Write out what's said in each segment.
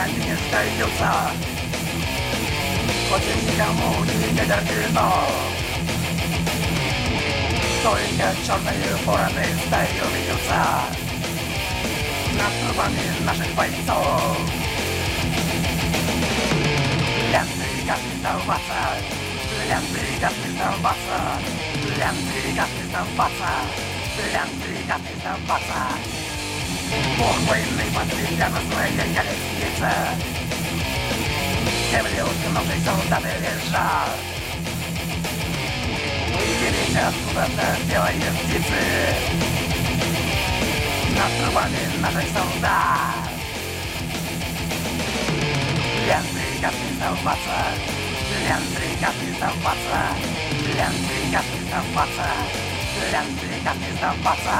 они не сдаются. Хоть и никому не терпимо. Только черные вороны стаи увидятся над трупами наших бойцов. Ленты гасли сдаваться, ленты гасли сдаваться, ленты гасли сдаваться, ленты гасли сдаваться. Бог войны подвигает на своей колеснице. Земли уткнувшись солдаты лежат. Видите, откуда-то белые птицы над трупами наших солдат. Ленты гасли сдаваться, ленты гасли сдаваться, ленты гасли сдаваться, ленты гасли сдаваться.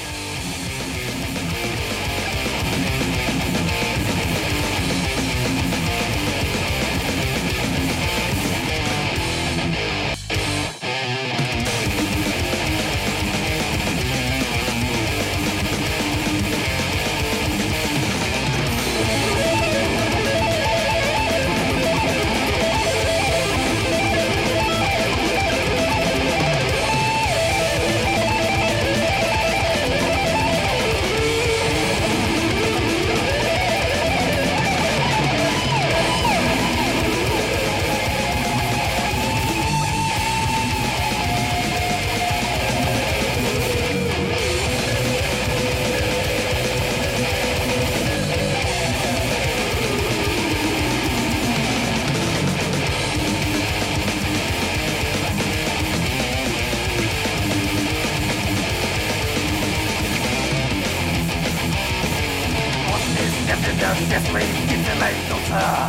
Все свои птицы найдутся.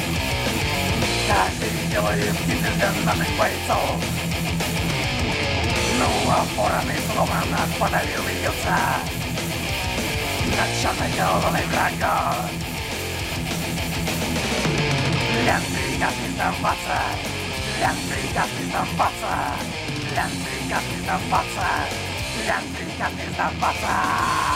Каждый белые птицы для наших бойцов. Ну а вороны словно над водою вьются над черной головой врага. Ленты гасли сдаваться, ленты гасли сдаваться, ленты гасли сдаваться, ленты гасли сдаваться.